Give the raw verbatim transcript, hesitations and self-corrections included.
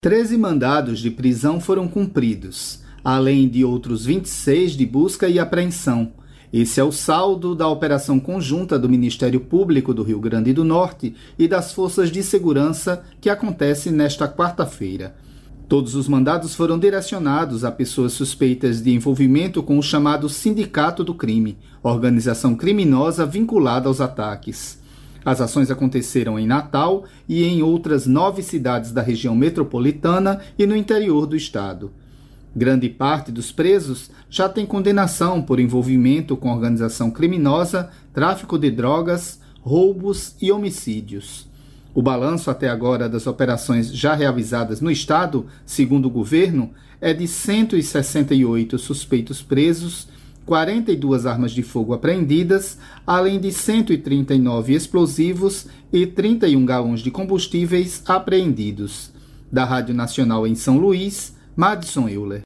treze mandados de prisão foram cumpridos, além de outros vinte e seis de busca e apreensão. Esse é o saldo da operação conjunta do Ministério Público do Rio Grande do Norte e das Forças de Segurança que acontece nesta quarta-feira. Todos os mandados foram direcionados a pessoas suspeitas de envolvimento com o chamado Sindicato do Crime, organização criminosa vinculada aos ataques. As ações aconteceram em Natal e em outras nove cidades da região metropolitana e no interior do estado. Grande parte dos presos já tem condenação por envolvimento com organização criminosa, tráfico de drogas, roubos e homicídios. O balanço até agora das operações já realizadas no estado, segundo o governo, é de cento e sessenta e oito suspeitos presos, quarenta e duas armas de fogo apreendidas, além de cento e trinta e nove explosivos e trinta e um galões de combustíveis apreendidos. Da Rádio Nacional em São Luís, Madison Euler.